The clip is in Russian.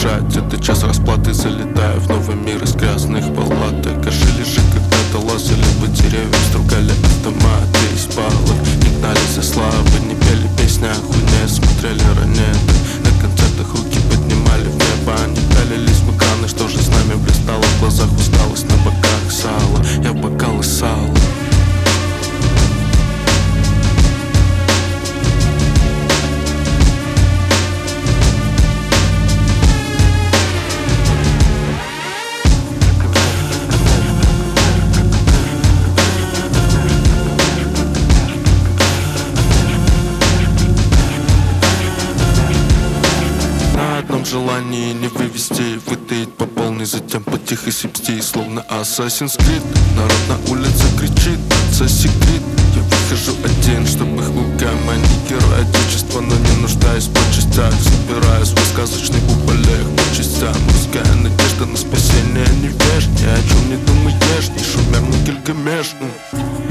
дышать. Это час расплаты, залетая в новый мир из грязных палаток. Ожили же когда-то, лазали по деревьям, стругали автоматы из палок. Не гнали за славы, не пели песни о хуйне, смотрели ранеты. На концертах руки поднимали в небо, они пялились в экраны. Что же с нами блистало в глазах, усталость на боках, сало. Я бокал и сало. Желание не вывести и вытаить по полной, затем потихо сипсти, словно Assassin's Creed. Народ на улице кричит, отсоси крит. Я выхожу один, чтобы угомонить героя отечества, но не нуждаюсь в почестях. Собираю свой сказочный уболех по частям. Русская надежда на спасение невеж. Ни о чем не думаешь, не шумер, не Гильгамеш.